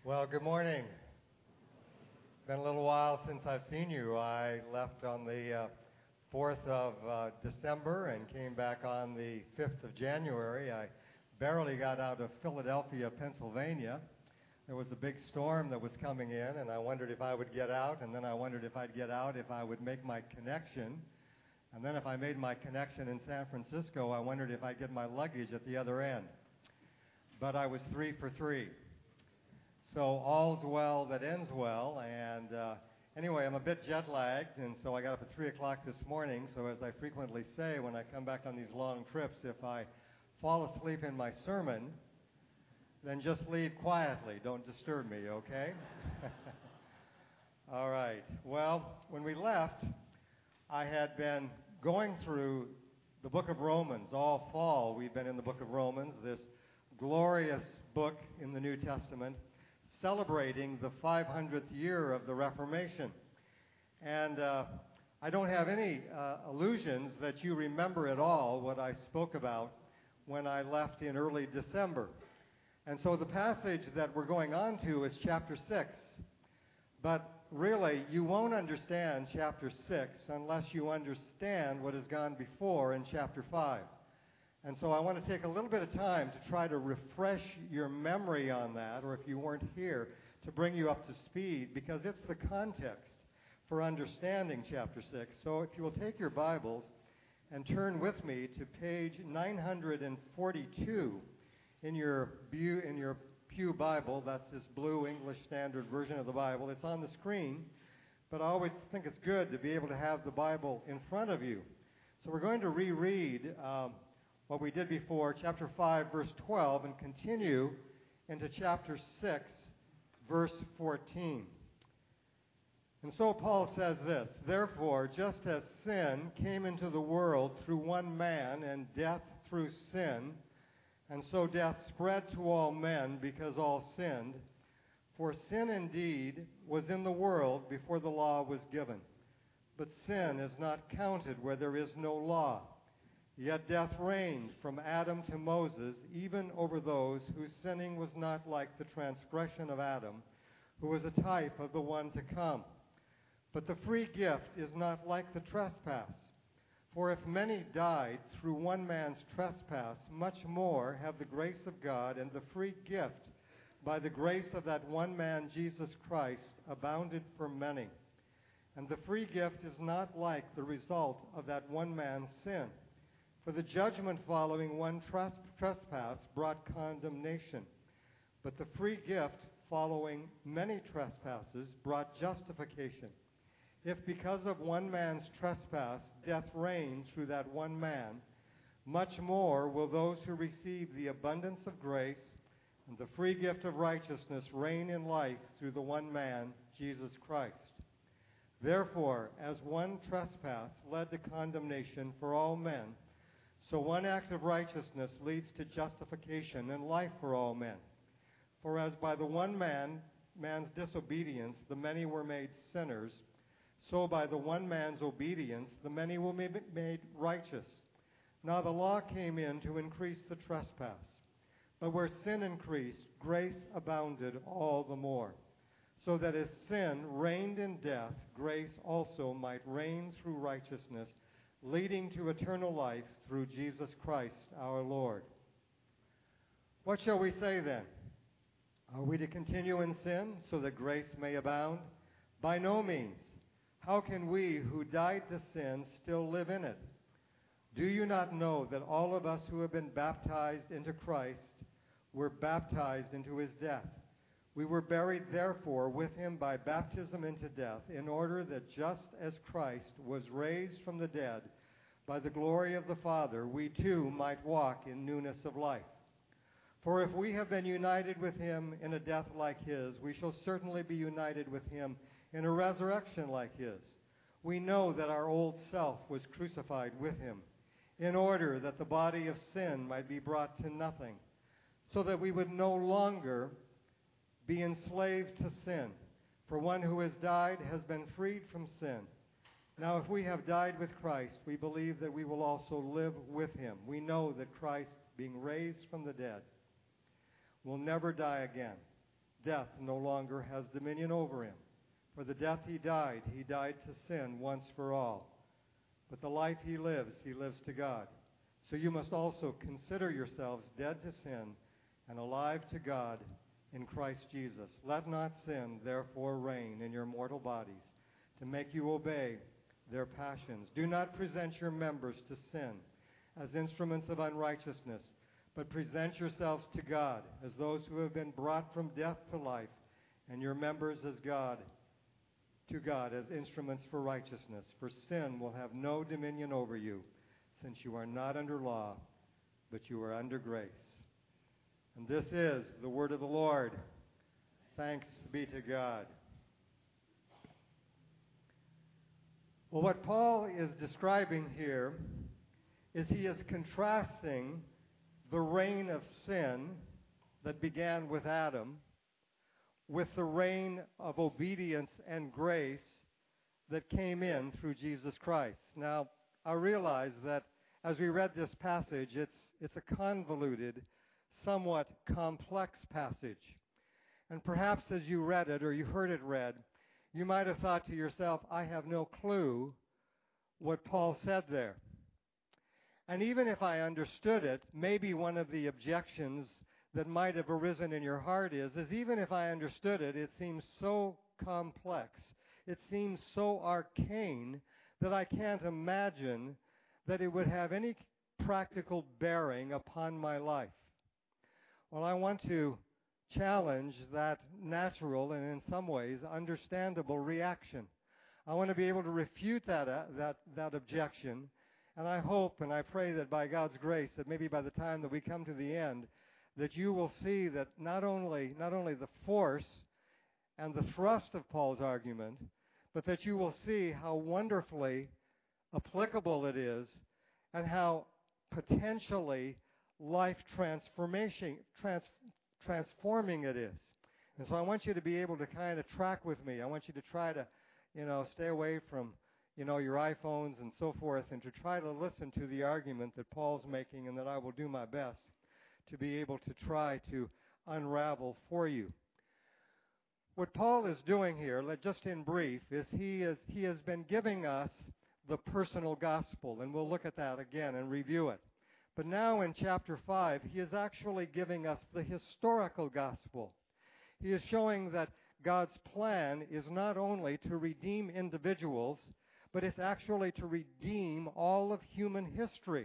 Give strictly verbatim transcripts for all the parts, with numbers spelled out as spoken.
Well, good morning. It's been a little while since I've seen you. I left on the uh, fourth of uh, December and came back on the fifth of January. I barely got out of Philadelphia, Pennsylvania. There was a big storm that was coming in, and I wondered if I would get out, and then I wondered if I'd get out if I would make my connection. And then if I made my connection in San Francisco, I wondered if I'd get my luggage at the other end. But I was three for three. So all's well that ends well, and uh, anyway, I'm a bit jet-lagged, and so I got up at three o'clock this morning, so as I frequently say when I come back on these long trips, if I fall asleep in my sermon, then just leave quietly. Don't disturb me, okay? All right. Well, when we left, I had been going through the book of Romans. All fall, we've been in the book of Romans, this glorious book in the New Testament, celebrating the five hundredth year of the Reformation. And uh, I don't have any uh, illusions that you remember at all what I spoke about when I left in early December. And so the passage that we're going on to is chapter six. But really, you won't understand chapter six unless you understand what has gone before in chapter five. And so I want to take a little bit of time to try to refresh your memory on that, or if you weren't here, to bring you up to speed, because it's the context for understanding chapter six. So if you will take your Bibles and turn with me to page nine hundred forty-two in your Pew, in your Pew Bible. That's this blue English Standard Version of the Bible. It's on the screen, but I always think it's good to be able to have the Bible in front of you. So we're going to reread um, what we did before, chapter five, verse twelve, and continue into chapter six, verse fourteen. And so Paul says this, "Therefore, just as sin came into the world through one man, and death through sin, and so death spread to all men because all sinned. For sin indeed was in the world before the law was given. But sin is not counted where there is no law. Yet death reigned from Adam to Moses, even over those whose sinning was not like the transgression of Adam, who was a type of the one to come. But the free gift is not like the trespass. For if many died through one man's trespass, much more have the grace of God and the free gift by the grace of that one man, Jesus Christ, abounded for many. And the free gift is not like the result of that one man's sin. For the judgment following one tres- trespass brought condemnation, but the free gift following many trespasses brought justification. If because of one man's trespass death reigned through that one man, much more will those who receive the abundance of grace and the free gift of righteousness reign in life through the one man, Jesus Christ. Therefore, as one trespass led to condemnation for all men, so one act of righteousness leads to justification and life for all men. For as by the one man, man's disobedience, the many were made sinners, so by the one man's obedience, the many will be made righteous. Now the law came in to increase the trespass. But where sin increased, grace abounded all the more. So that as sin reigned in death, grace also might reign through righteousness, leading to eternal life through Jesus Christ our Lord. What shall we say then? Are we to continue in sin so that grace may abound? By no means. How can we who died to sin still live in it? Do you not know that all of us who have been baptized into Christ were baptized into his death? We were buried, therefore, with him by baptism into death, in order that just as Christ was raised from the dead by the glory of the Father, we too might walk in newness of life. For if we have been united with him in a death like his, we shall certainly be united with him in a resurrection like his. We know that our old self was crucified with him, in order that the body of sin might be brought to nothing, so that we would no longer be enslaved to sin. For one who has died has been freed from sin. Now if we have died with Christ, we believe that we will also live with him. We know that Christ, being raised from the dead, will never die again. death no longer has dominion over him. For the death he died, he died to sin once for all. But the life he lives, he lives to God. So you must also consider yourselves dead to sin and alive to God in Christ Jesus. Let not sin, therefore, reign in your mortal bodies to make you obey their passions. Do not present your members to sin as instruments of unrighteousness, but present yourselves to God as those who have been brought from death to life, and your members as God, to God as instruments for righteousness. For sin will have no dominion over you, since you are not under law, but you are under grace. And this is the word of the Lord. Thanks be to God. Well, what Paul is describing here is he is contrasting the reign of sin that began with Adam with the reign of obedience and grace that came in through Jesus Christ. Now, I realize that as we read this passage, it's, it's a convoluted, somewhat complex passage. And perhaps as you read it or you heard it read, you might have thought to yourself, I have no clue what Paul said there. And even if I understood it, maybe one of the objections that might have arisen in your heart is, is even if I understood it, it seems so complex, it seems so arcane that I can't imagine that it would have any practical bearing upon my life. Well, I want to challenge that natural and in some ways understandable reaction. I want to be able to refute that, uh, that, that objection, and I hope and I pray that by God's grace that maybe by the time that we come to the end, that you will see that not only, not only the force and the thrust of Paul's argument, but that you will see how wonderfully applicable it is and how potentially life transformation, trans, transforming it is. And so I want you to be able to kind of track with me. I want you to try to, you know, stay away from, you know, your iPhones and so forth, and to try to listen to the argument that Paul's making, and that I will do my best to be able to try to unravel for you. What Paul is doing here, just in brief, is he is he has been giving us the personal gospel, and we'll look at that again and review it. But now in chapter five, he is actually giving us the historical gospel. He is showing that God's plan is not only to redeem individuals, but it's actually to redeem all of human history.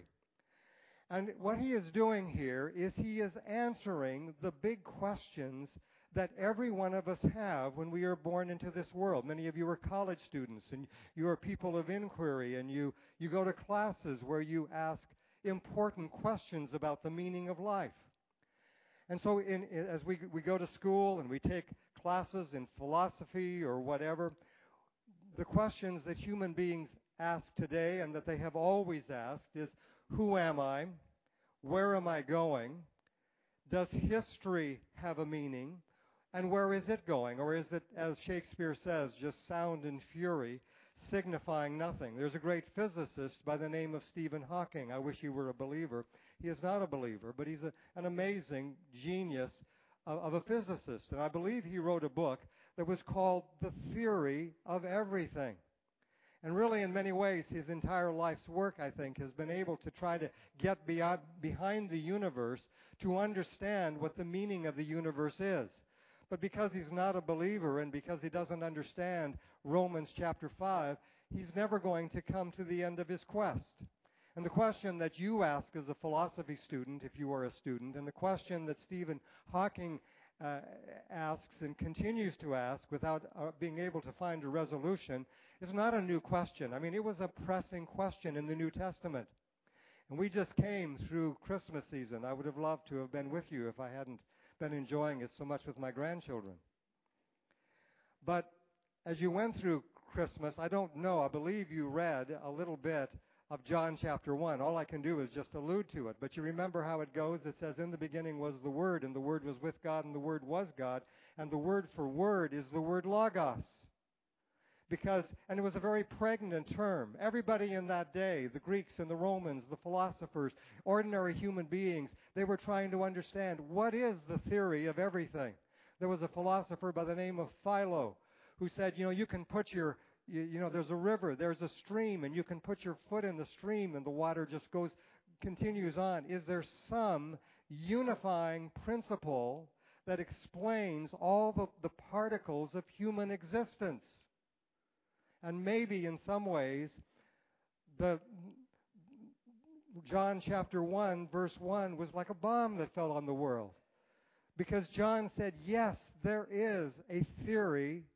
And what he is doing here is he is answering the big questions that every one of us have when we are born into this world. Many of you are college students, and you are people of inquiry, and you, you go to classes where you ask important questions about the meaning of life. And so in, in, as we, we go to school and we take classes in philosophy or whatever, the questions that human beings ask today and that they have always asked is, who am I? Where am I going? Does history have a meaning? And where is it going? Or is it, as Shakespeare says, just sound and fury, signifying nothing? There's a great physicist by the name of Stephen Hawking. I wish he were a believer. He is not a believer, but he's a, an amazing genius of, of a physicist. And I believe he wrote a book that was called The Theory of Everything. And really, in many ways, his entire life's work, I think, has been able to try to get beyond, behind the universe to understand what the meaning of the universe is. But because he's not a believer and because he doesn't understand Romans chapter five, he's never going to come to the end of his quest. And the question that you ask as a philosophy student, if you are a student, and the question that Stephen Hawking uh, asks and continues to ask without uh, being able to find a resolution, is not a new question. I mean, it was a pressing question in the New Testament. And we just came through Christmas season. I would have loved to have been with you if I hadn't been enjoying it so much with my grandchildren. But as you went through Christmas, I don't know, I believe you read a little bit of John chapter one. All I can do is just allude to it. But you remember how it goes? It says, in the beginning was the Word, and the Word was with God, and the Word was God. And the word for word is the word logos. Because, and it was a very pregnant term. Everybody in that day, the Greeks and the Romans, the philosophers, ordinary human beings, they were trying to understand what is the theory of everything. There was a philosopher by the name of Philo who said, you know, you can put your, you, you know, there's a river, there's a stream, and you can put your foot in the stream and the water just goes, continues on. Is there some unifying principle that explains all the, the particles of human existence? And maybe in some ways, the John chapter one, verse one was like a bomb that fell on the world. Because John said, yes, there is a theory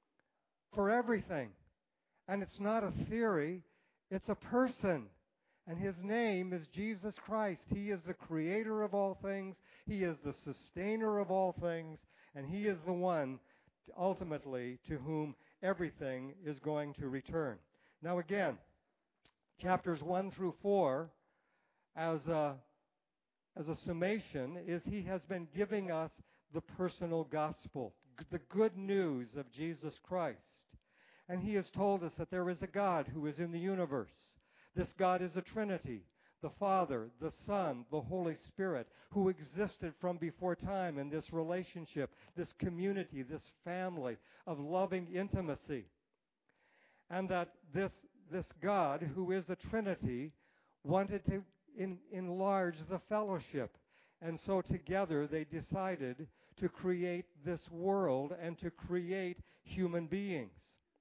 for everything. And it's not a theory, it's a person. And his name is Jesus Christ. He is the creator of all things. He is the sustainer of all things. And he is the one, ultimately, to whom everything is going to return. Now again, chapters one through four, as a, as a summation, is he has been giving us the personal gospel, the good news of Jesus Christ. And he has told us that there is a God who is in the universe. This God is a Trinity, the Father, the Son, the Holy Spirit, who existed from before time in this relationship, this community, this family of loving intimacy. And that this, this God, who is the Trinity, wanted to in, enlarge the fellowship. And so together they decided to create this world and to create human beings.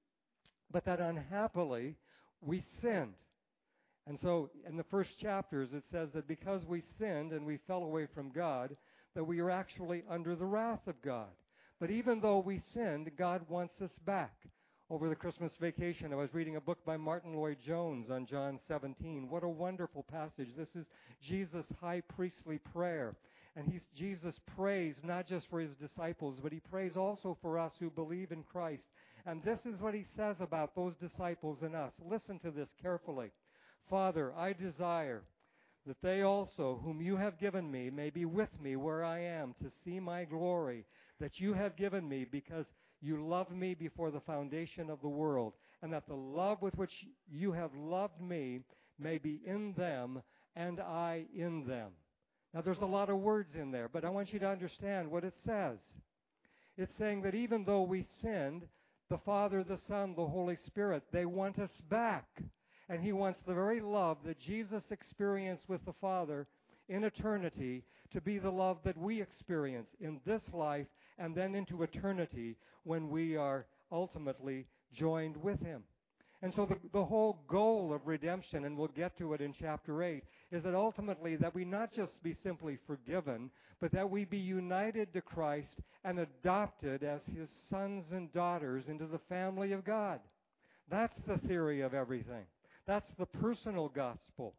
But that unhappily, we sinned. And so in the first chapters it says that because we sinned and we fell away from God, that we are actually under the wrath of God. But even though we sinned, God wants us back. Over the Christmas vacation, I was reading a book by Martin Lloyd-Jones on John seventeen. What a wonderful passage. This is Jesus' high priestly prayer. And he's, Jesus prays not just for his disciples, but he prays also for us who believe in Christ. And this is what he says about those disciples and us. Listen to this carefully. Father, I desire that they also, whom you have given me, may be with me where I am to see my glory that you have given me because you loved me before the foundation of the world, and that the love with which you have loved me may be in them and I in them. Now there's a lot of words in there, but I want you to understand what it says. It's saying that even though we sinned, the Father, the Son, the Holy Spirit, they want us back. And he wants the very love that Jesus experienced with the Father in eternity to be the love that we experience in this life and then into eternity when we are ultimately joined with him. And so the, the whole goal of redemption, and we'll get to it in chapter eight, is that ultimately that we not just be simply forgiven, but that we be united to Christ and adopted as his sons and daughters into the family of God. That's the theory of everything. That's the personal gospel.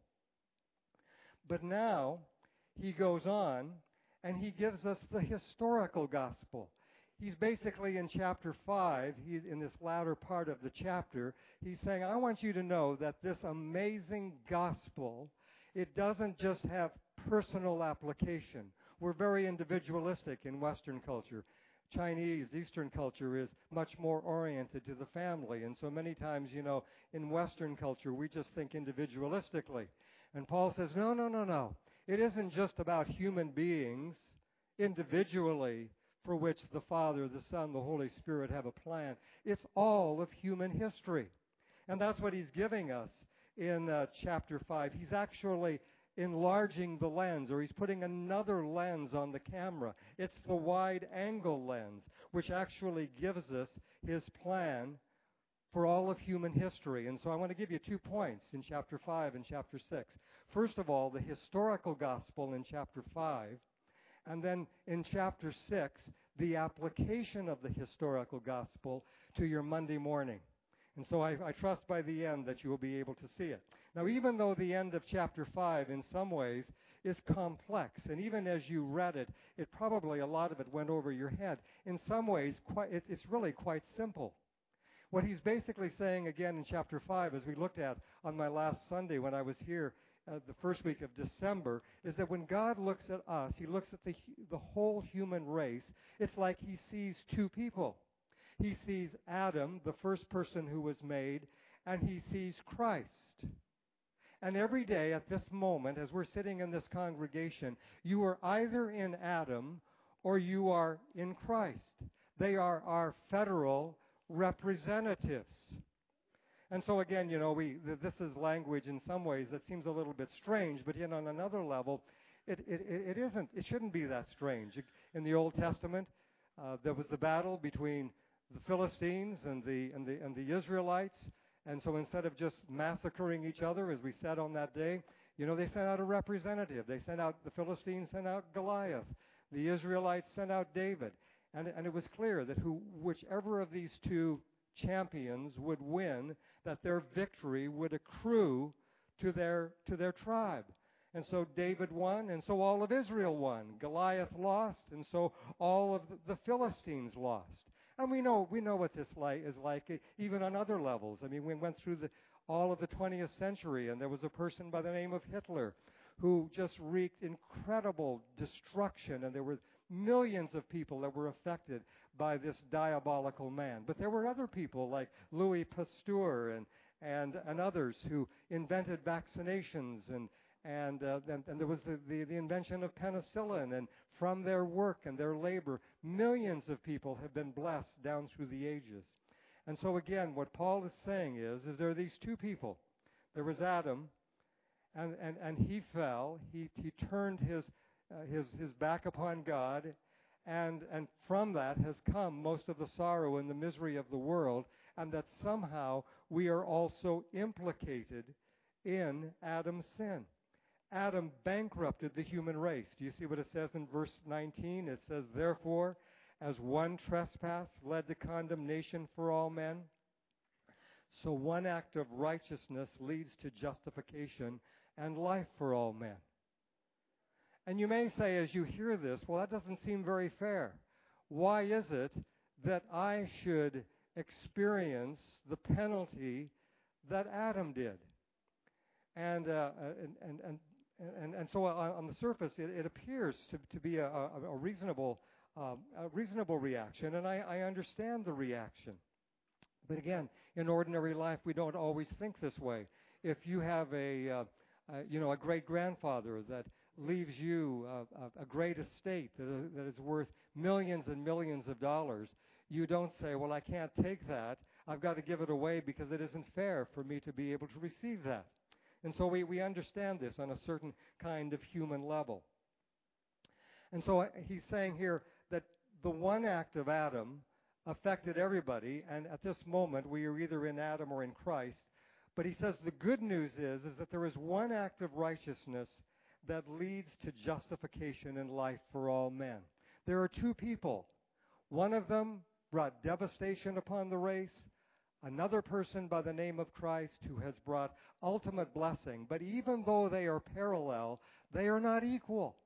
But now he goes on and he gives us the historical gospel. He's basically in chapter five, he, in this latter part of the chapter, he's saying, I want you to know that this amazing gospel, it doesn't just have personal application. We're very individualistic in Western culture. Chinese, Eastern culture is much more oriented to the family. And so many times, you know, in Western culture, we just think individualistically. And Paul says, no, no, no, no. It isn't just about human beings individually for which the Father, the Son, the Holy Spirit have a plan. It's all of human history. And that's what he's giving us in uh, chapter five. He's actually enlarging the lens, or he's putting another lens on the camera. It's the wide-angle lens, which actually gives us his plan for all of human history. And so I want to give you two points in chapter five and chapter six. First of all, the historical gospel in chapter five, and then in chapter six, the application of the historical gospel to your Monday morning. And so I, I trust by the end that you will be able to see it. Now, even though the end of chapter five in some ways is complex, and even as you read it, it probably, a lot of it went over your head. In some ways, quite, it, it's really quite simple. What he's basically saying again in chapter five, as we looked at on my last Sunday when I was here uh, the first week of December, is that when God looks at us, he looks at the, the whole human race. It's like he sees two people. He sees Adam, the first person who was made, and he sees Christ. And every day at this moment, as we're sitting in this congregation, you are either in Adam or you are in Christ. They are our federal representatives. And so again, you know, we this is language in some ways that seems a little bit strange, but yet on another level, it, it, it isn't. It shouldn't be that strange. In the Old Testament, uh, there was the battle between the Philistines and the and the and the Israelites. And so instead of just massacring each other, as we said on that day, you know, they sent out a representative. They sent out, the Philistines sent out Goliath. The Israelites sent out David. And, and it was clear that who, whichever of these two champions would win, that their victory would accrue to their, to their tribe. And so David won, and so all of Israel won. Goliath lost, and so all of the Philistines lost. And we know we know what this like is like, even on other levels. I mean, we went through the, all of the twentieth century, and there was a person by the name of Hitler who just wreaked incredible destruction, and there were millions of people that were affected by this diabolical man. But there were other people like Louis Pasteur and and, and others who invented vaccinations, and And, uh, and, and there was the, the, the invention of penicillin, and from their work and their labor, millions of people have been blessed down through the ages. And so again, what Paul is saying is, is there are these two people. There was Adam, and, and, and he fell. He, he turned his, uh, his, his back upon God, and, and from that has come most of the sorrow and the misery of the world, and that somehow we are also implicated in Adam's sin. Adam bankrupted the human race. Do you see what it says in verse nineteen? It says, therefore, as one trespass led to condemnation for all men, so one act of righteousness leads to justification and life for all men. And you may say as you hear this, well, that doesn't seem very fair. Why is it that I should experience the penalty that Adam did? And, uh, and, and, and And, and so on the surface, it, it appears to, to be a, a, a reasonable um, a reasonable reaction, and I, I understand the reaction. But again, in ordinary life, we don't always think this way. If you have a, uh, uh, you know, a great-grandfather that leaves you a, a great estate that is, that is worth millions and millions of dollars, you don't say, well, I can't take that. I've got to give it away because it isn't fair for me to be able to receive that. And so we, we understand this on a certain kind of human level. And so he's saying here that the one act of Adam affected everybody, and at this moment we are either in Adam or in Christ. But he says the good news is, is that there is one act of righteousness that leads to justification and life for all men. There are two people. One of them brought devastation upon the race. Another person by the name of Christ who has brought ultimate blessing. But even though they are parallel, they are not equal.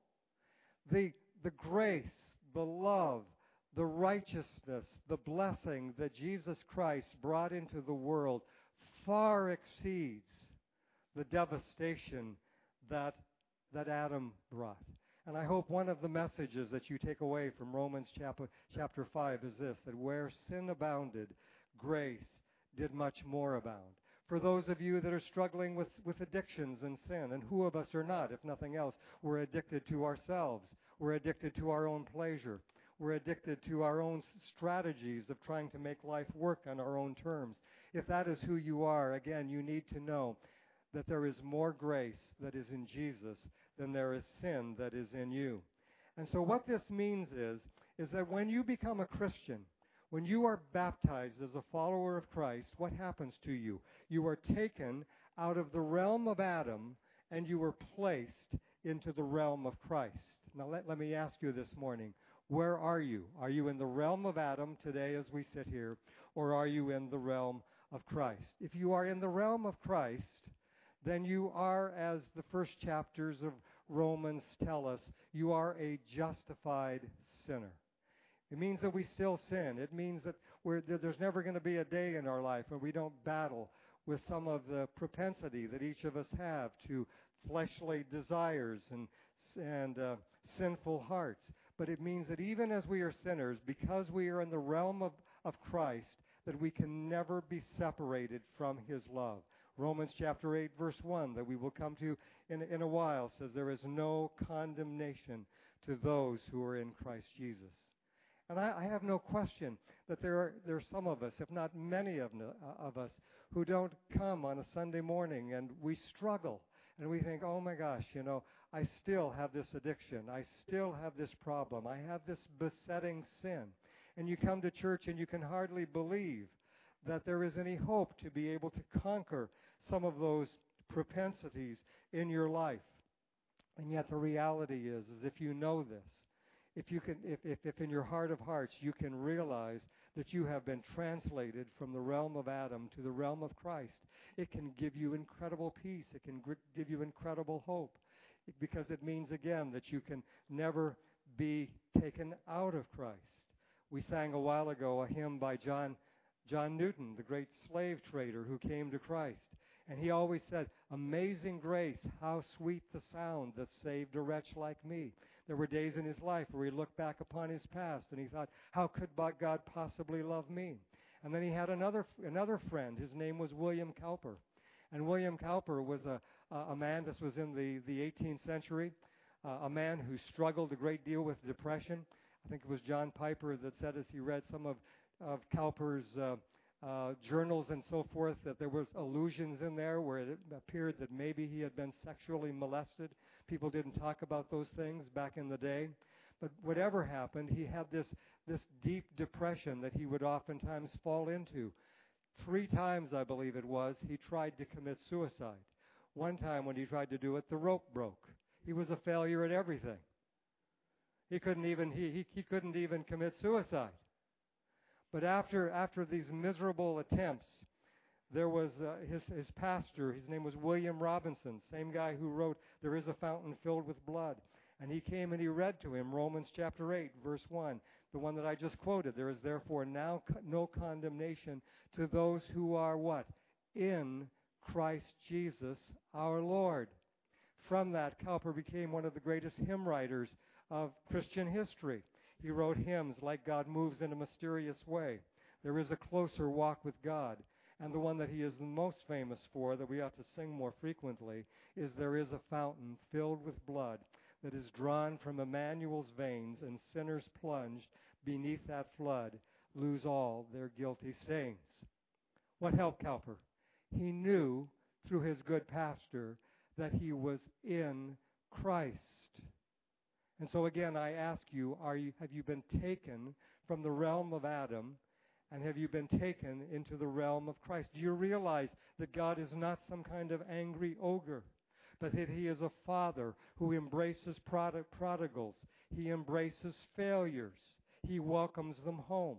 The, the grace, the love, the righteousness, the blessing that Jesus Christ brought into the world far exceeds the devastation that, that Adam brought. And I hope one of the messages that you take away from Romans chapter, chapter five is this, that where sin abounded, grace did much more abound. For those of you that are struggling with, with addictions and sin, and who of us are not, if nothing else, we're addicted to ourselves. We're addicted to our own pleasure. We're addicted to our own strategies of trying to make life work on our own terms. If that is who you are, again, you need to know that there is more grace that is in Jesus than there is sin that is in you. And so what this means is, is that when you become a Christian, when you are baptized as a follower of Christ, what happens to you? You are taken out of the realm of Adam and you are placed into the realm of Christ. Now let, let me ask you this morning, where are you? Are you in the realm of Adam today as we sit here, or are you in the realm of Christ? If you are in the realm of Christ, then you are, as the first chapters of Romans tell us, you are a justified sinner. It means that we still sin. It means that we're, there's never going to be a day in our life when we don't battle with some of the propensity that each of us have to fleshly desires and, and uh, sinful hearts. But it means that even as we are sinners, because we are in the realm of, of Christ, that we can never be separated from His love. Romans chapter eight, verse one, that we will come to in, in a while, says there is no condemnation to those who are in Christ Jesus. And I, I have no question that there are, there are some of us, if not many of, no, uh, of us, who don't come on a Sunday morning and we struggle. And we think, oh my gosh, you know, I still have this addiction. I still have this problem. I have this besetting sin. And you come to church and you can hardly believe that there is any hope to be able to conquer some of those propensities in your life. And yet the reality is, is if you know this, if you can, if, if, if in your heart of hearts you can realize that you have been translated from the realm of Adam to the realm of Christ, it can give you incredible peace. It can gr- give you incredible hope, because it means, again, that you can never be taken out of Christ. We sang a while ago a hymn by John John Newton, the great slave trader who came to Christ. And he always said, "Amazing grace, how sweet the sound that saved a wretch like me." There were days in his life where he looked back upon his past and he thought, how could God possibly love me? And then he had another another friend. His name was William Cowper. And William Cowper was a, a man, this was in the, the eighteenth century, uh, a man who struggled a great deal with depression. I think it was John Piper that said, as he read some of, of Cowper's uh, uh, journals and so forth, that there was allusions in there where it appeared that maybe he had been sexually molested. People didn't talk about those things back in the day. But whatever happened, he had this, this deep depression that he would oftentimes fall into. Three times, I believe it was, he tried to commit suicide. One time when he tried to do it, the rope broke. He was a failure at everything. He couldn't even he, he, he couldn't even commit suicide. But after after these miserable attempts, there was uh, his his pastor. His name was William Robinson, same guy who wrote "There is a Fountain Filled with Blood." And he came and he read to him Romans chapter eight, verse one, the one that I just quoted. There is therefore now co- no condemnation to those who are what? In Christ Jesus our Lord. From that, Cowper became one of the greatest hymn writers of Christian history. He wrote hymns like "God Moves in a Mysterious Way," "There is a Closer Walk with God," and the one that he is the most famous for, that we ought to sing more frequently, is "There is a Fountain Filled with Blood that is drawn from Emmanuel's veins, and sinners plunged beneath that flood lose all their guilty stains." What helped Cowper? He knew through his good pastor that he was in Christ. And so again, I ask you, are you, have you been taken from the realm of Adam, and have you been taken into the realm of Christ? Do you realize that God is not some kind of angry ogre, but that he is a father who embraces prod- prodigals. He embraces failures. He welcomes them home.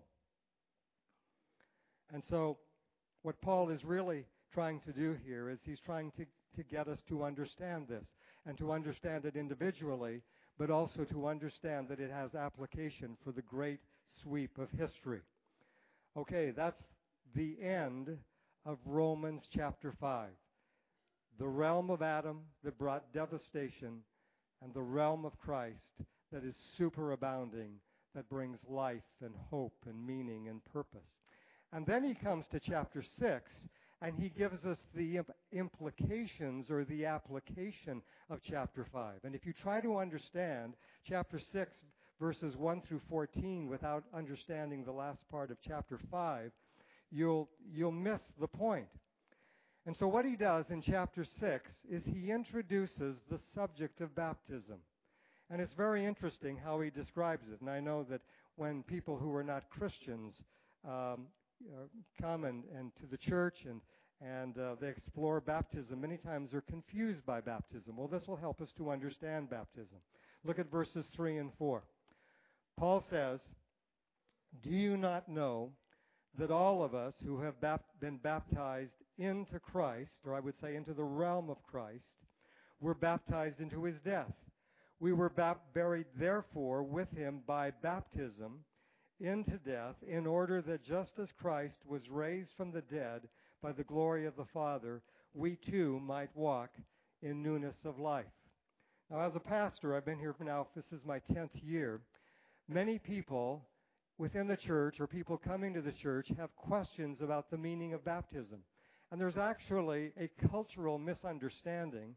And so what Paul is really trying to do here is he's trying to, to get us to understand this, and to understand it individually, but also to understand that it has application for the great sweep of history. Okay, that's the end of Romans chapter five. The realm of Adam that brought devastation, and the realm of Christ that is superabounding, that brings life and hope and meaning and purpose. And then he comes to chapter six, and he gives us the imp- implications or the application of chapter five. And if you try to understand chapter six, verses one through fourteen, without understanding the last part of chapter five, you'll you'll miss the point. And so what he does in chapter six is he introduces the subject of baptism. And it's very interesting how he describes it. And I know that when people who are not Christians um, uh, come and, and to the church and, and uh, they explore baptism, many times they're confused by baptism. Well, this will help us to understand baptism. Look at verses three and four. Paul says, "Do you not know that all of us who have bap- been baptized into Christ," or I would say into the realm of Christ, "were baptized into his death? We were bap- buried therefore with him by baptism into death, in order that just as Christ was raised from the dead by the glory of the Father, we too might walk in newness of life." Now, as a pastor, I've been here for now, this is my tenth year. Many people within the church, or people coming to the church, have questions about the meaning of baptism. And there's actually a cultural misunderstanding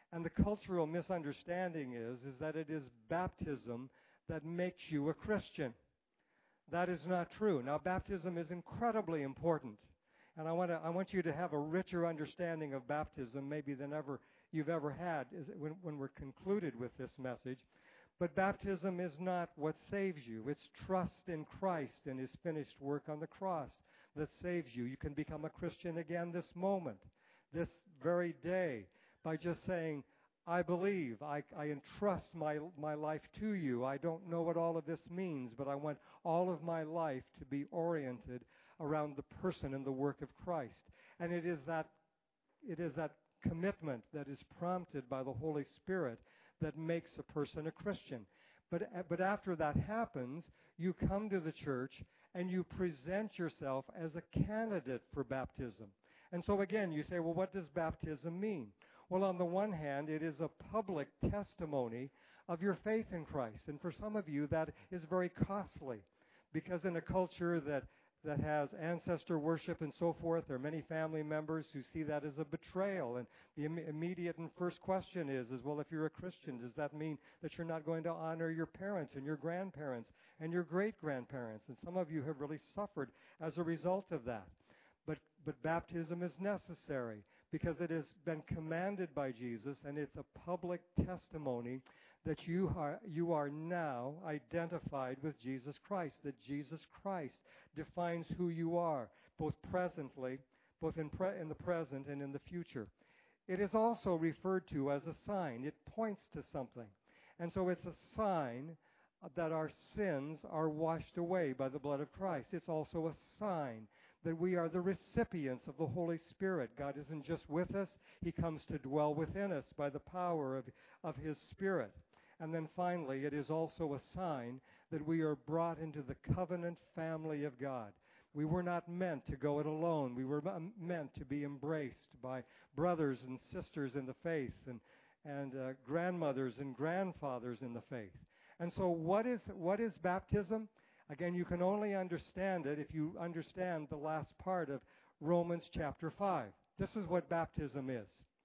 And the cultural misunderstanding is, is that it is baptism that makes you a Christian. That is not true. Now, baptism is incredibly important. And I want to, I want you to have a richer understanding of baptism maybe than ever you've ever had is when, when we're concluded with this message. But baptism is not what saves you. It's trust in Christ and His finished work on the cross that saves you. You can become a Christian again this moment, this very day, by just saying, I believe, I, I entrust my, my life to you. I don't know what all of this means, but I want all of my life to be oriented around the person and the work of Christ. And it is that, it is that commitment that is prompted by the Holy Spirit that makes a person a Christian. But, but after that happens, you come to the church and you present yourself as a candidate for baptism. And so again, you say, well, what does baptism mean? Well, on the one hand, it is a public testimony of your faith in Christ. And for some of you, that is very costly, because in a culture that, that has ancestor worship and so forth, there are many family members who see that as a betrayal. And the Im- immediate and first question is, is, well, if you're a Christian, does that mean that you're not going to honor your parents and your grandparents and your great-grandparents? And some of you have really suffered as a result of that. But, but baptism is necessary because it has been commanded by Jesus, and it's a public testimony that you are, you are now identified with Jesus Christ, that Jesus Christ defines who you are, both presently, both in, pre, in the present and in the future. It is also referred to as a sign. It points to something. And so it's a sign that our sins are washed away by the blood of Christ. It's also a sign that we are the recipients of the Holy Spirit. God isn't just with us, He comes to dwell within us by the power of, of His Spirit. And then finally, it is also a sign that we are brought into the covenant family of God. We were not meant to go it alone. We were meant to be embraced by brothers and sisters in the faith and, and uh, grandmothers and grandfathers in the faith. And so what is what is baptism? Again, you can only understand it if you understand the last part of Romans chapter five. This is what baptism is.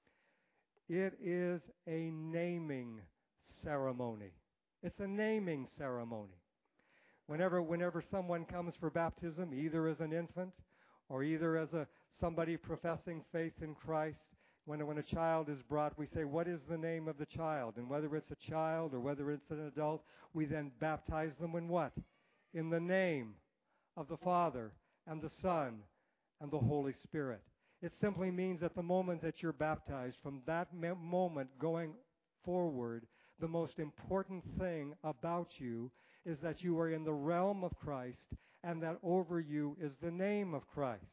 It is a naming ceremony. It's a naming ceremony. Whenever whenever someone comes for baptism, either as an infant or either as a somebody professing faith in Christ, When, when a child is brought, we say, what is the name of the child? And whether it's a child or whether it's an adult, we then baptize them in what? In the name of the Father and the Son and the Holy Spirit. It simply means at the moment that you're baptized, from that moment going forward, the most important thing about you is that you are in the realm of Christ and that over you is the name of Christ.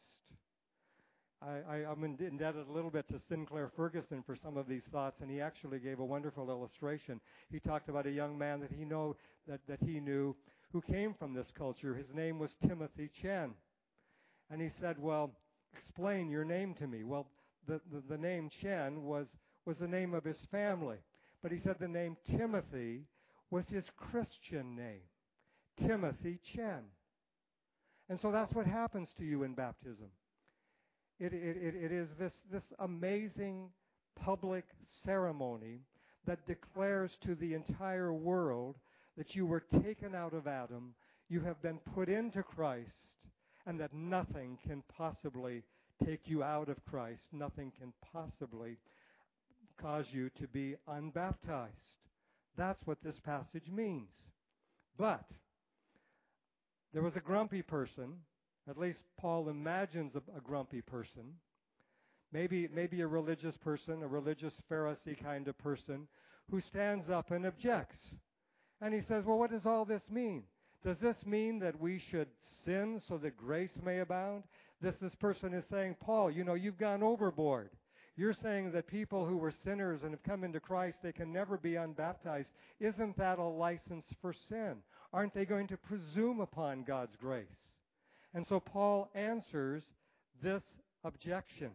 I, I, I'm indebted a little bit to Sinclair Ferguson for some of these thoughts, and he actually gave a wonderful illustration. He talked about a young man that he know that, that he knew who came from this culture. His name was Timothy Chen. And he said, well, explain your name to me. Well, the, the, the name Chen was, was the name of his family. But he said the name Timothy was his Christian name, Timothy Chen. And so that's what happens to you in baptism. It, it, it is this, this amazing public ceremony that declares to the entire world that you were taken out of Adam, you have been put into Christ, and that nothing can possibly take you out of Christ. Nothing can possibly cause you to be unbaptized. That's what this passage means. But there was a grumpy person. At least Paul imagines a, a grumpy person, maybe maybe a religious person, a religious Pharisee kind of person, who stands up and objects. And he says, well, what does all this mean? Does this mean that we should sin so that grace may abound? This, this person is saying, Paul, you know, you've gone overboard. You're saying that people who were sinners and have come into Christ, they can never be unbaptized. Isn't that a license for sin? Aren't they going to presume upon God's grace? And so Paul answers this objection.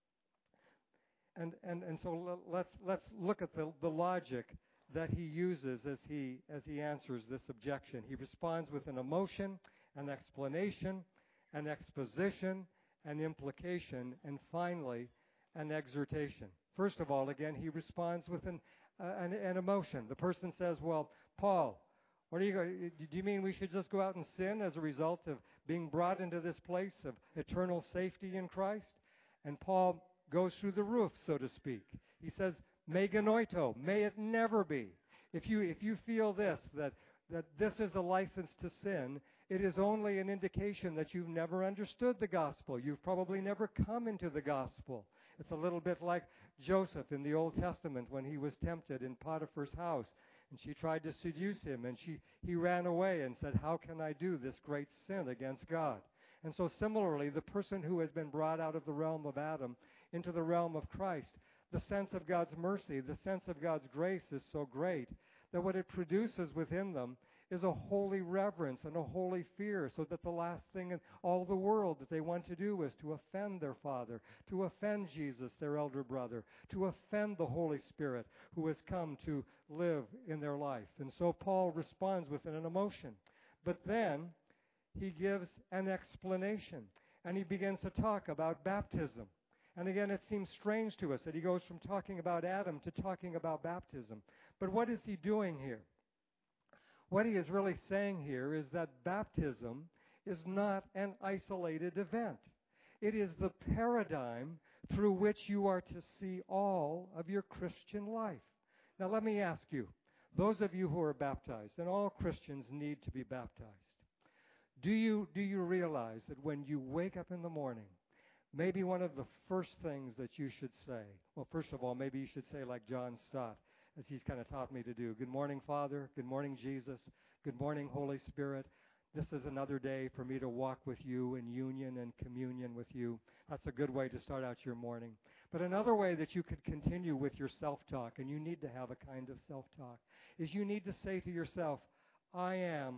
And and, and so let's let's look at the, the logic that he uses as he as he answers this objection. He responds with an emotion, an explanation, an exposition, an implication, and finally an exhortation. First of all, again, he responds with an, uh, an, an emotion. The person says, well, Paul, what are you going? Do you mean we should just go out and sin as a result of being brought into this place of eternal safety in Christ? And Paul goes through the roof, so to speak. He says, me genoito, may it never be. If you if you feel this, that that this is a license to sin, it is only an indication that you've never understood the gospel. You've probably never come into the gospel. It's a little bit like Joseph in the Old Testament when he was tempted in Potiphar's house, and she tried to seduce him, and she he ran away and said, how can I do this great sin against God? And so similarly, the person who has been brought out of the realm of Adam into the realm of Christ, the sense of God's mercy, the sense of God's grace is so great that what it produces within them is a holy reverence and a holy fear, so that the last thing in all the world that they want to do is to offend their Father, to offend Jesus, their elder brother, to offend the Holy Spirit who has come to live in their life. And so Paul responds with an emotion. But then he gives an explanation, and he begins to talk about baptism. And again, it seems strange to us that he goes from talking about Adam to talking about baptism. But what is he doing here? What he is really saying here is that baptism is not an isolated event. It is the paradigm through which you are to see all of your Christian life. Now let me ask you, those of you who are baptized, and all Christians need to be baptized, do you, do you realize that when you wake up in the morning, maybe one of the first things that you should say, well, first of all, maybe you should say like John Stott, as he's kind of taught me to do, good morning, Father. Good morning, Jesus. Good morning, Holy Spirit. This is another day for me to walk with you in union and communion with you. That's a good way to start out your morning. But another way that you could continue with your self-talk, and you need to have a kind of self-talk, is you need to say to yourself, I am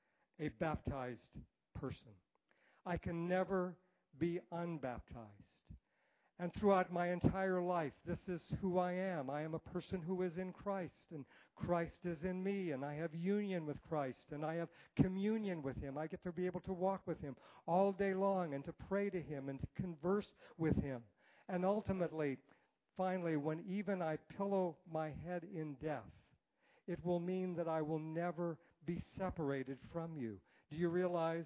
a baptized person. I can never be unbaptized. And throughout my entire life, this is who I am. I am a person who is in Christ, and Christ is in me, and I have union with Christ, and I have communion with Him. I get to be able to walk with Him all day long and to pray to Him and to converse with Him. And ultimately, finally, when even I pillow my head in death, it will mean that I will never be separated from you. Do you realize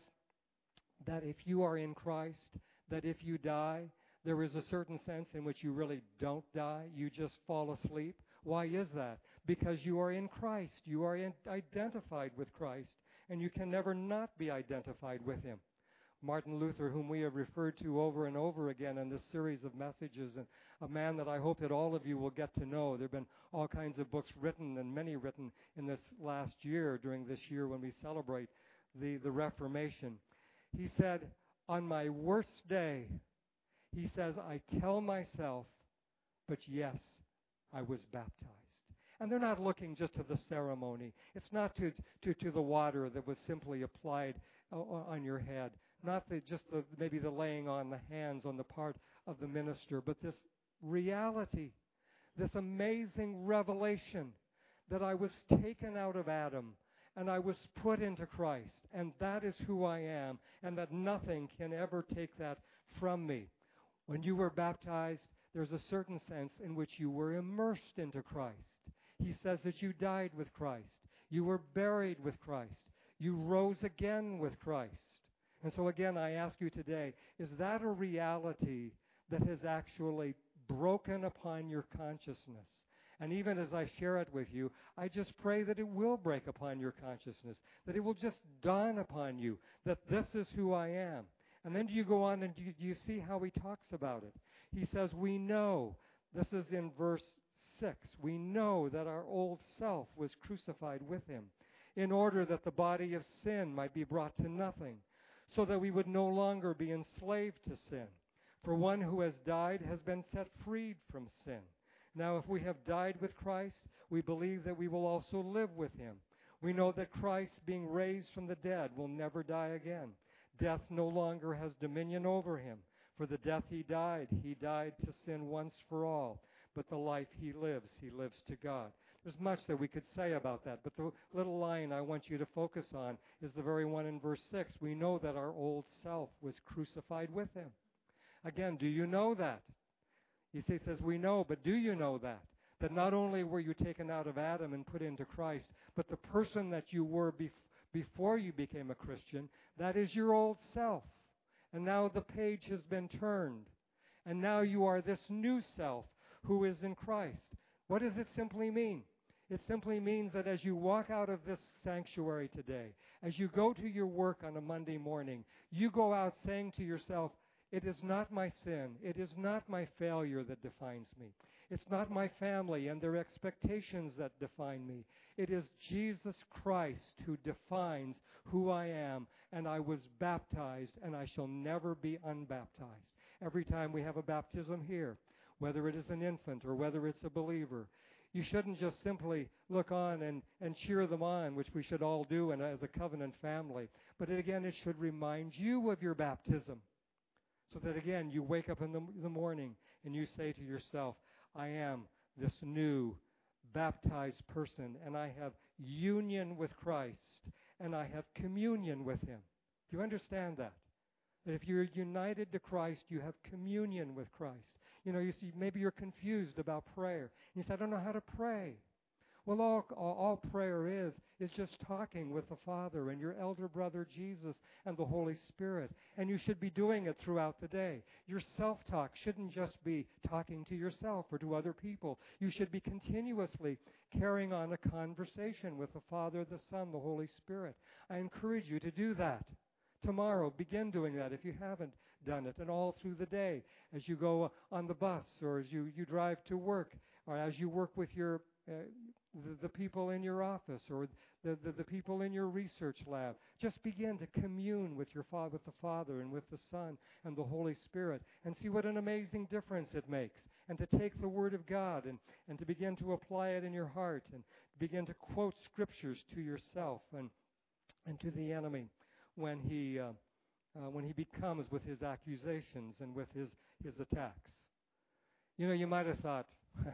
that if you are in Christ, that if you die, there is a certain sense in which you really don't die. You just fall asleep. Why is that? Because you are in Christ. You are in, identified with Christ, and you can never not be identified with Him. Martin Luther, whom we have referred to over and over again in this series of messages, and a man that I hope that all of you will get to know. There have been all kinds of books written, and many written in this last year, during this year when we celebrate the, the Reformation. He said, on my worst day, he says, I tell myself, but yes, I was baptized. And they're not looking just to the ceremony. It's not to, to, to the water that was simply applied on your head. Not the, just the, maybe the laying on the hands on the part of the minister, but this reality, this amazing revelation that I was taken out of Adam and I was put into Christ. And that is who I am, and that nothing can ever take that from me. When you were baptized, there's a certain sense in which you were immersed into Christ. He says that you died with Christ. You were buried with Christ. You rose again with Christ. And so again, I ask you today, is that a reality that has actually broken upon your consciousness? And even as I share it with you, I just pray that it will break upon your consciousness, that it will just dawn upon you that this is who I am. And then do you go on and do you, do you see how he talks about it? He says, we know, this is in verse six, we know that our old self was crucified with Him in order that the body of sin might be brought to nothing, so that we would no longer be enslaved to sin. For one who has died has been set freed from sin. Now, if we have died with Christ, we believe that we will also live with Him. We know that Christ, being raised from the dead, will never die again. Death no longer has dominion over Him. For the death He died, He died to sin once for all. But the life He lives, He lives to God. There's much that we could say about that, but the little line I want you to focus on is the very one in verse six. We know that our old self was crucified with Him. Again, do you know that? He says, we know, but do you know that? That not only were you taken out of Adam and put into Christ, but the person that you were bef- before you became a Christian, that is your old self. And now the page has been turned. And now you are this new self who is in Christ. What does it simply mean? It simply means that as you walk out of this sanctuary today, as you go to your work on a Monday morning, you go out saying to yourself, it is not my sin, it is not my failure that defines me. It's not my family and their expectations that define me. It is Jesus Christ who defines who I am, and I was baptized, and I shall never be unbaptized. Every time we have a baptism here, whether it is an infant or whether it's a believer, you shouldn't just simply look on and, and cheer them on, which we should all do and as a covenant family. But it, again, it should remind you of your baptism. So that, again, you wake up in the, the morning and you say to yourself, I am this new baptized person, and I have union with Christ, and I have communion with Him. Do you understand that? That if you're united to Christ, you have communion with Christ. You know, you see, maybe you're confused about prayer. You say, I don't know how to pray. Well, all, all, all prayer is, is just talking with the Father and your elder brother Jesus and the Holy Spirit. And you should be doing it throughout the day. Your self-talk shouldn't just be talking to yourself or to other people. You should be continuously carrying on a conversation with the Father, the Son, the Holy Spirit. I encourage you to do that. Tomorrow, begin doing that if you haven't done it, and all through the day, as you go on the bus or as you, you drive to work, or as you work with your uh, the, the people in your office or the, the, the people in your research lab. Just begin to commune with your father, with the Father and with the Son and the Holy Spirit, and see what an amazing difference it makes. And to take the Word of God and, and to begin to apply it in your heart, and begin to quote scriptures to yourself and and to the enemy when he uh, uh, when he becomes with his accusations and with his, his attacks. You know, you might have thought,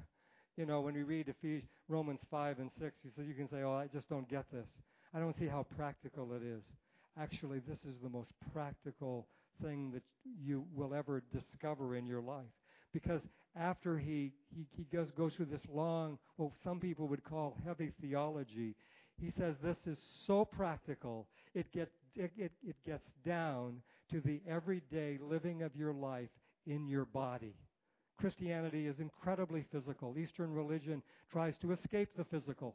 you know, when we read Ephesians, Romans five and six, you, so you can say, oh, I just don't get this. I don't see how practical it is. Actually, this is the most practical thing that you will ever discover in your life. Because after he, he, he goes, goes through this long, what some people would call heavy theology, he says this is so practical, it, get, it, it, it gets down to the everyday living of your life in your body. Christianity is incredibly physical. Eastern religion tries to escape the physical.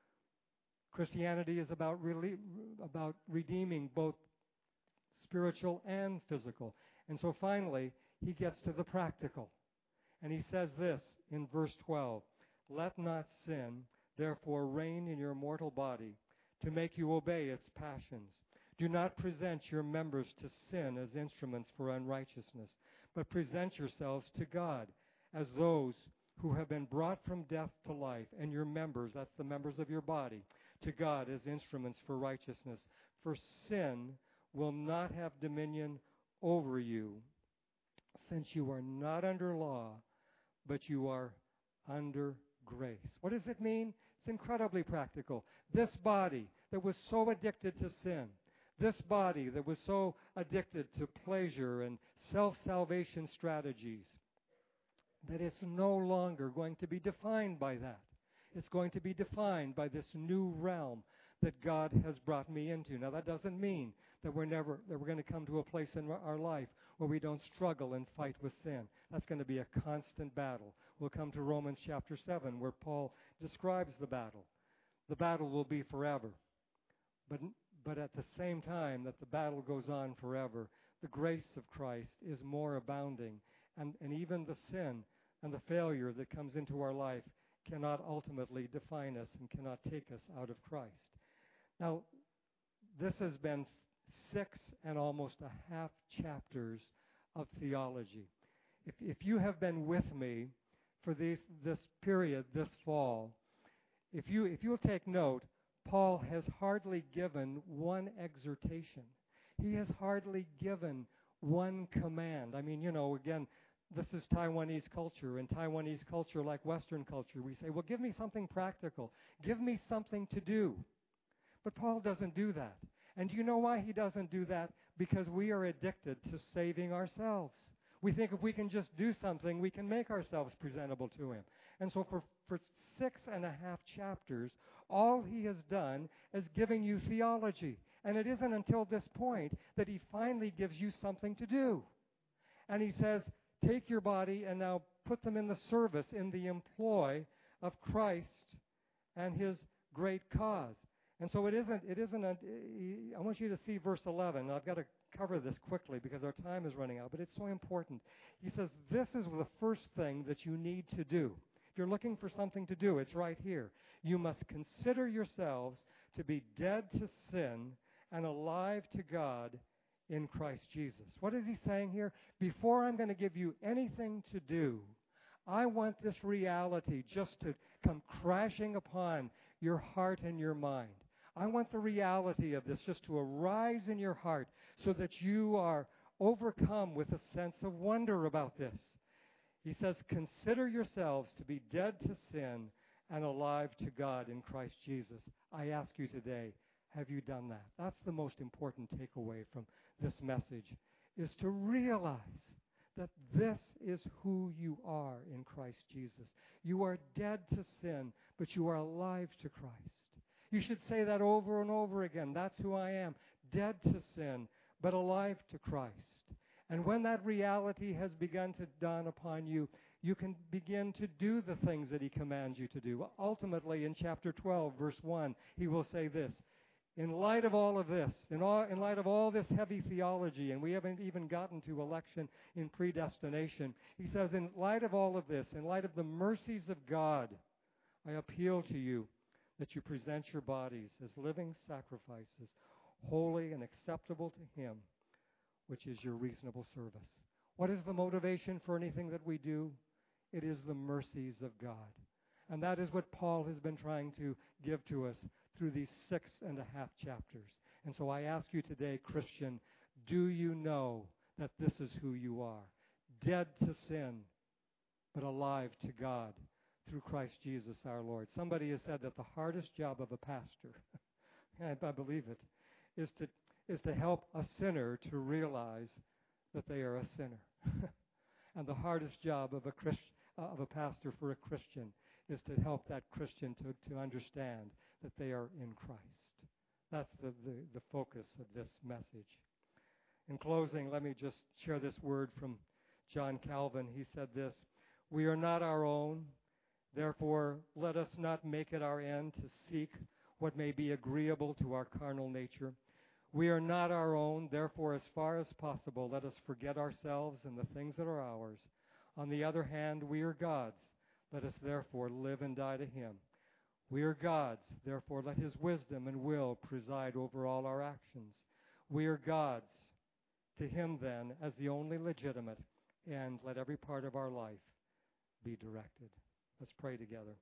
Christianity is about, really, about redeeming both spiritual and physical. And so finally, he gets to the practical. And he says this in verse twelve, let not sin therefore reign in your mortal body to make you obey its passions. Do not present your members to sin as instruments for unrighteousness, but present yourselves to God as those who have been brought from death to life, and your members, that's the members of your body, to God as instruments for righteousness. For sin will not have dominion over you, since you are not under law, but you are under grace. What does it mean? It's incredibly practical. This body that was so addicted to sin, this body that was so addicted to pleasure and self-salvation strategies, that it's no longer going to be defined by that. It's going to be defined by this new realm that God has brought me into. Now, that doesn't mean that we're never that we're going to come to a place in our life where we don't struggle and fight with sin. That's going to be a constant battle. We'll come to Romans chapter seven, where Paul describes the battle. The battle will be forever. But, but at the same time that the battle goes on forever, the grace of Christ is more abounding. And, and even the sin and the failure that comes into our life cannot ultimately define us and cannot take us out of Christ. Now, this has been six and almost a half chapters of theology. If, if you have been with me for these, this period, this fall, if you if you'll take note, Paul has hardly given one exhortation. He has hardly given one command. I mean, you know, again, this is Taiwanese culture, and Taiwanese culture, like Western culture, we say, well, give me something practical. Give me something to do. But Paul doesn't do that. And do you know why he doesn't do that? Because we are addicted to saving ourselves. We think if we can just do something, we can make ourselves presentable to Him. And so for, for six and a half chapters, all He has done is giving you theology. And it isn't until this point that He finally gives you something to do. And He says, take your body and now put them in the service, in the employ of Christ and His great cause. And so it isn't, it isn't a, I want you to see verse eleven. I've got to cover this quickly because our time is running out, but it's so important. He says, this is the first thing that you need to do. If you're looking for something to do, it's right here. You must consider yourselves to be dead to sin and alive to God in Christ Jesus. What is he saying here? Before I'm going to give you anything to do, I want this reality just to come crashing upon your heart and your mind. I want the reality of this just to arise in your heart so that you are overcome with a sense of wonder about this. He says, consider yourselves to be dead to sin and alive to God in Christ Jesus. I ask you today, have you done that? That's the most important takeaway from this message, is to realize that this is who you are in Christ Jesus. You are dead to sin, but you are alive to Christ. You should say that over and over again. That's who I am, dead to sin, but alive to Christ. And when that reality has begun to dawn upon you, you can begin to do the things that He commands you to do. Ultimately, in chapter twelve, verse one, He will say this, in light of all of this, in, all, in light of all this heavy theology, and we haven't even gotten to election in predestination, He says, in light of all of this, in light of the mercies of God, I appeal to you that you present your bodies as living sacrifices, holy and acceptable to Him, which is your reasonable service. What is the motivation for anything that we do? It is the mercies of God. And that is what Paul has been trying to give to us through these six and a half chapters. And so I ask you today, Christian, do you know that this is who you are? Dead to sin, but alive to God through Christ Jesus our Lord. Somebody has said that the hardest job of a pastor, and I believe it, is to is to help a sinner to realize that they are a sinner. And the hardest job of a Christ, uh, of a pastor for a Christian is to help that Christian to, to understand that they are in Christ. That's the, the, the focus of this message. In closing, let me just share this word from John Calvin. He said this, we are not our own, therefore let us not make it our end to seek what may be agreeable to our carnal nature. We are not our own, therefore as far as possible let us forget ourselves and the things that are ours. On the other hand, we are God's. Let us therefore live and die to Him. We are God's, therefore let His wisdom and will preside over all our actions. We are God's. To Him then, as the only legitimate, and let every part of our life be directed. Let's pray together.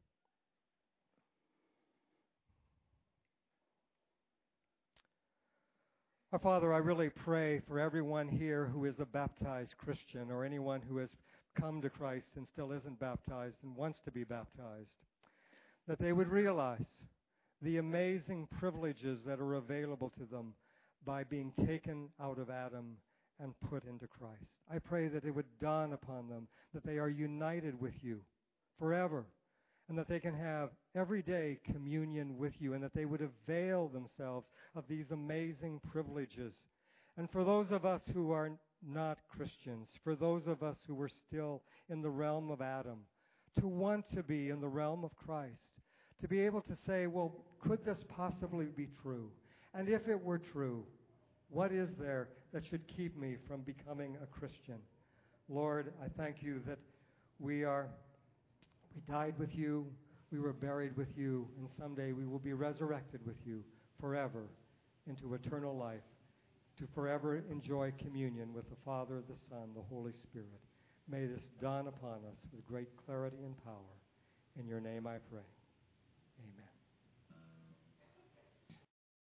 Our Father, I really pray for everyone here who is a baptized Christian or anyone who has come to Christ and still isn't baptized and wants to be baptized, that they would realize the amazing privileges that are available to them by being taken out of Adam and put into Christ. I pray that it would dawn upon them that they are united with you forever, and that they can have everyday communion with you, and that they would avail themselves of these amazing privileges. And for those of us who are not Christians, for those of us who are still in the realm of Adam, to want to be in the realm of Christ, to be able to say, well, could this possibly be true? And if it were true, what is there that should keep me from becoming a Christian? Lord, I thank you that we are We died with you, we were buried with you, and someday we will be resurrected with you forever into eternal life, to forever enjoy communion with the Father, the Son, the Holy Spirit. May this dawn upon us with great clarity and power. In your name I pray. Amen.